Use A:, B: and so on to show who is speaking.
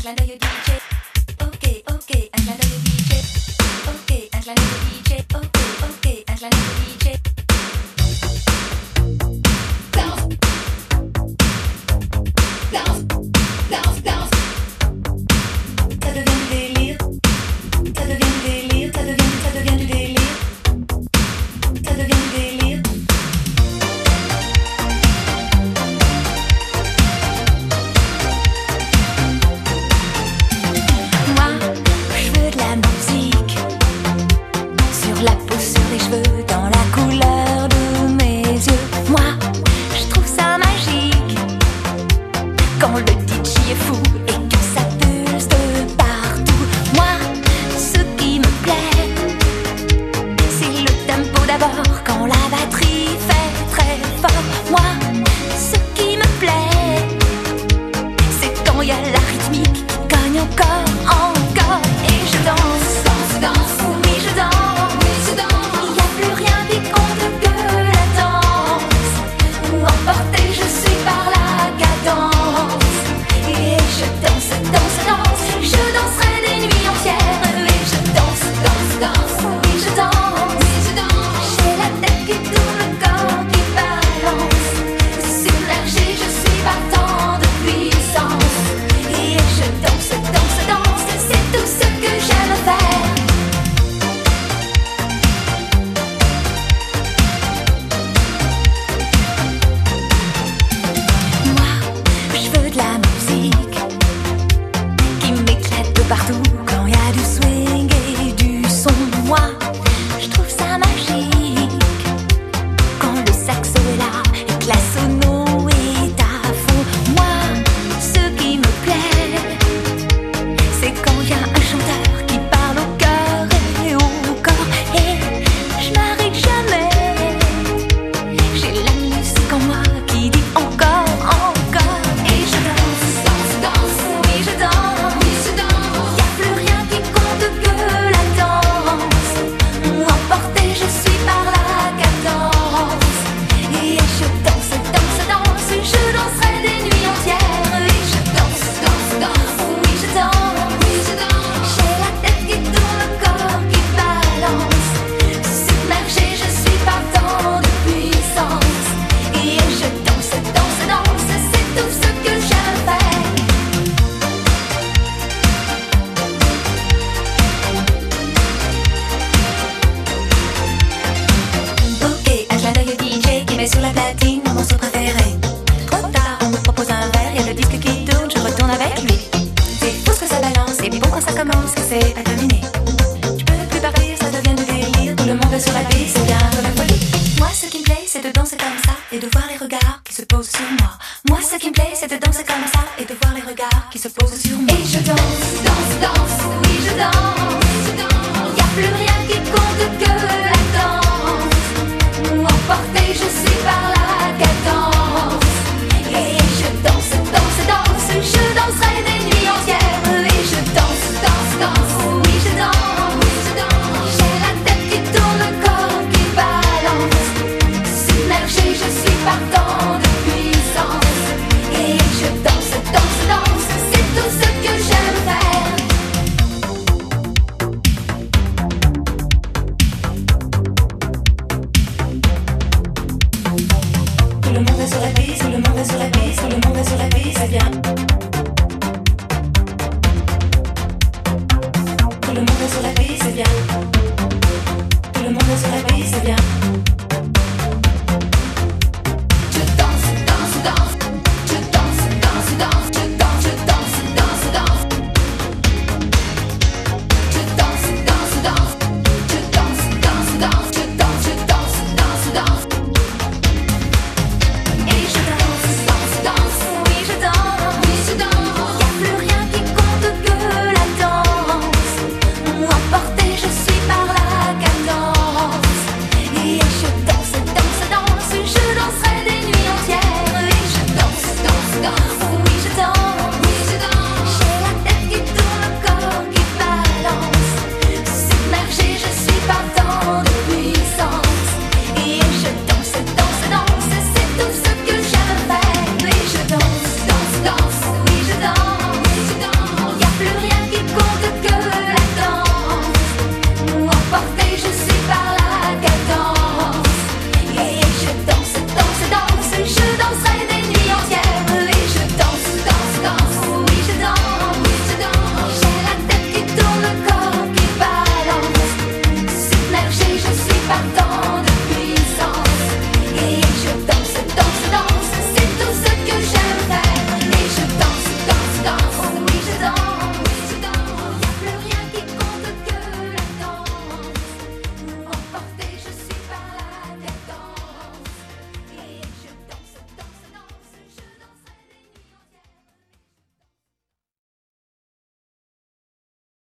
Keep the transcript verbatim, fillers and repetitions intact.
A: clin d'œil au D J. Ok, ok, un clin d'œil au D J. Ok, un clin d'œil au D J. Ok, ok, un clin d'œil au D J. Danse, danse, danse, danse. Ça devient du délire. Ça devient du délire. Ça devient, ça devient du délire. Ça devient du délire. Moi, je veux de la musique sur la peau, sur les cheveux, dans la couleur de mes yeux. Moi, je trouve ça magique quand le D J est fou et que ça pulse de partout. Moi, ce qui me plaît, c'est le tempo d'abord quand la batterie fait très fort. Moi, ce qui me plaît, c'est quand il y a la rythmique qui gagne encore, encore. Et je danse, danse, danse, oui je danse, oui je danse. Il n'y a plus rien qui compte que la danse. Emportée je suis par la cadence. Et je danse, danse, danse. Je danserai des nuits entières. Et je danse, danse, danse, oui je danse, oui je danse. J'ai la tête qui tourne, le corps qui balance. Submergée je suis partant de puissance. Et je danse, danse, danse. C'est tout ce que j'aime faire. Moi, je veux de la musique qui m'éclate de partout quand il y a du swing et du son. Moi, je trouve ça magique quand le saxo est là et que la sono est à fond. Moi, ce qui me plaît, c'est quand il y a un chanteur qui parle au cœur et au corps. Et je m'arrête jamais. J'ai la musique en moi qui dit encore, encore. Et je danse, danse, danse, oui je danse, oui je danse. Y'a plus rien qui compte que la danse. Emportée je suis par la cadence. Et je danse, danse, danse. Je danserai des nuits entières. Et je danse, danse, danse, oui je danse, oui je danse. J'ai la tête qui tourne, le corps qui balance. Submergée je suis partant de puissance. Et je danse, danse, danse. C'est tout ce que j'aime faire. Ok, un clin d'œil au D J qui met sur la platine mon morceau préféré. Trop tard, on me propose un verre, y'a le disque qui tourne, je retourne avec lui. C'est fou ce que ça balance, c'est bon quand ça commence, et c'est pas terminé. Je peux plus partir, ça devient du délire. Tout le monde est sur la piste, c'est bien de la folie. Moi, ce qui me plaît, c'est de danser comme ça et de voir les regards qui se posent sur moi. Moi, ce qui me plaît, c'est de danser comme ça et de voir les regards qui se posent sur moi. Et je danse, danse, danse, oui je danse, je danse. Y'a plus rien qui compte que la danse. Emportée je suis par la cadence. Et je danse, danse, danse. Je danserai des nuits entières. Et je danse, danse, danse, oui je danse, oui je danse. J'ai la tête qui tourne, le corps qui balance. Submergée je suis partant de puissance. Et je danse, danse, danse. C'est tout ce que j'aime faire. Tout le monde est sur la piste, tout le monde est sur la piste, tout le monde est sur la piste, c'est bien.